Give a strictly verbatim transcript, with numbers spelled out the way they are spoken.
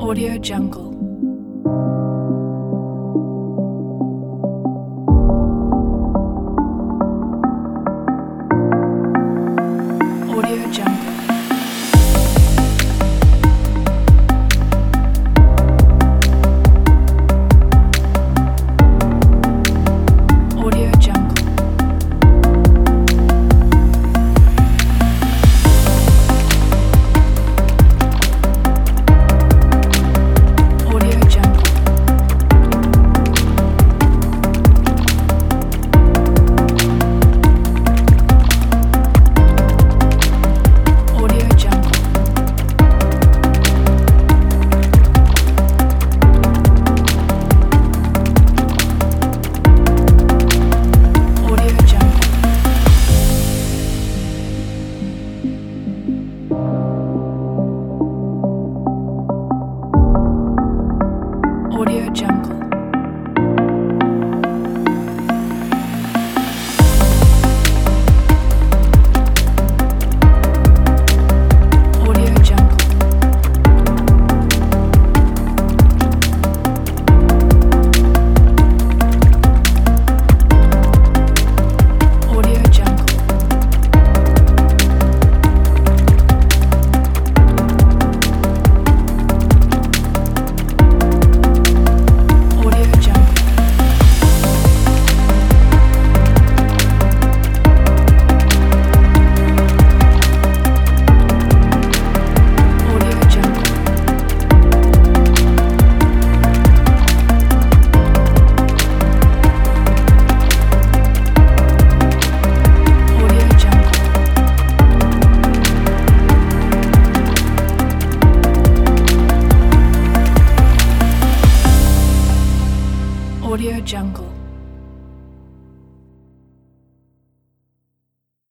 Audio Jungle. Audio Jungle. Audio Jungle. Audio Jungle. Audio Jungle. Audio Jungle. Audio Jungle. Audio Jungle. Audio Jungle. Audio Jungle. Audio Jungle. Audio Jungle. Audio Jungle.